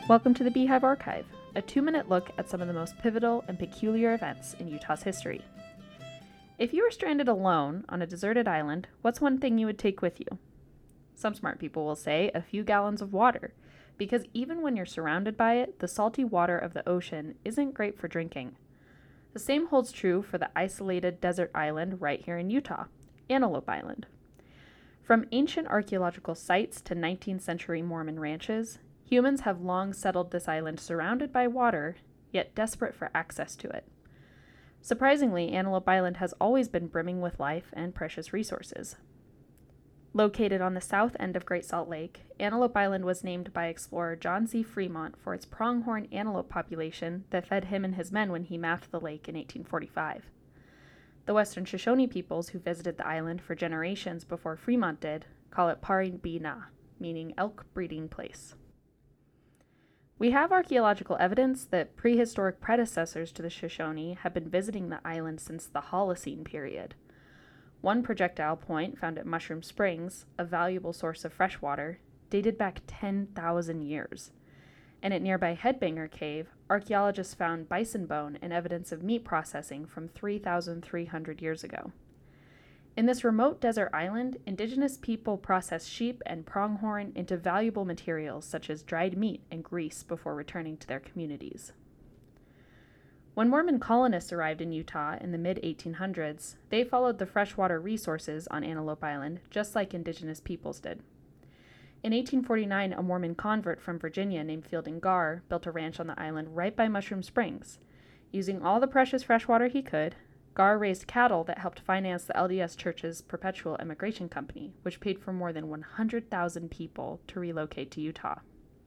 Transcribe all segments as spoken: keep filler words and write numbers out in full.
Welcome to the Beehive Archive, a two-minute look at some of the most pivotal and peculiar events in Utah's history. If you were stranded alone on a deserted island, what's one thing you would take with you? Some smart people will say a few gallons of water, because even when you're surrounded by it, the salty water of the ocean isn't great for drinking. The same holds true for the isolated desert island right here in Utah, Antelope Island. From ancient archaeological sites to nineteenth century Mormon ranches, humans have long settled this island surrounded by water, yet desperate for access to it. Surprisingly, Antelope Island has always been brimming with life and precious resources. Located on the south end of Great Salt Lake, Antelope Island was named by explorer John C. Fremont for its pronghorn antelope population that fed him and his men when he mapped the lake in eighteen forty-five. The Western Shoshone peoples who visited the island for generations before Fremont did call it Pari-bi-na, meaning elk breeding place. We have archaeological evidence that prehistoric predecessors to the Shoshone have been visiting the island since the Holocene period. One projectile point found at Mushroom Springs, a valuable source of fresh water, dated back ten thousand years. And at nearby Headbanger Cave, archaeologists found bison bone and evidence of meat processing from three thousand three hundred years ago. In this remote desert island, indigenous people processed sheep and pronghorn into valuable materials such as dried meat and grease before returning to their communities. When Mormon colonists arrived in Utah in the mid eighteen hundreds, they followed the freshwater resources on Antelope Island just like indigenous peoples did. In eighteen forty-nine, a Mormon convert from Virginia named Fielding Garr built a ranch on the island right by Mushroom Springs. Using all the precious freshwater he could, Garr raised cattle that helped finance the L D S Church's Perpetual Immigration Company, which paid for more than one hundred thousand people to relocate to Utah.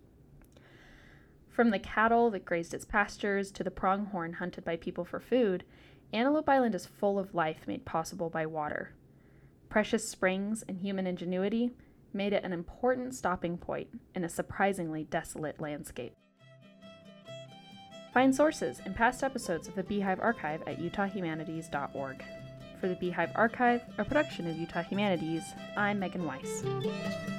From the cattle that grazed its pastures to the pronghorn hunted by people for food, Antelope Island is full of life made possible by water. Precious springs and human ingenuity made it an important stopping point in a surprisingly desolate landscape. Find sources and past episodes of the Beehive Archive at utah humanities dot org. For the Beehive Archive, a production of Utah Humanities, I'm Megan Weiss.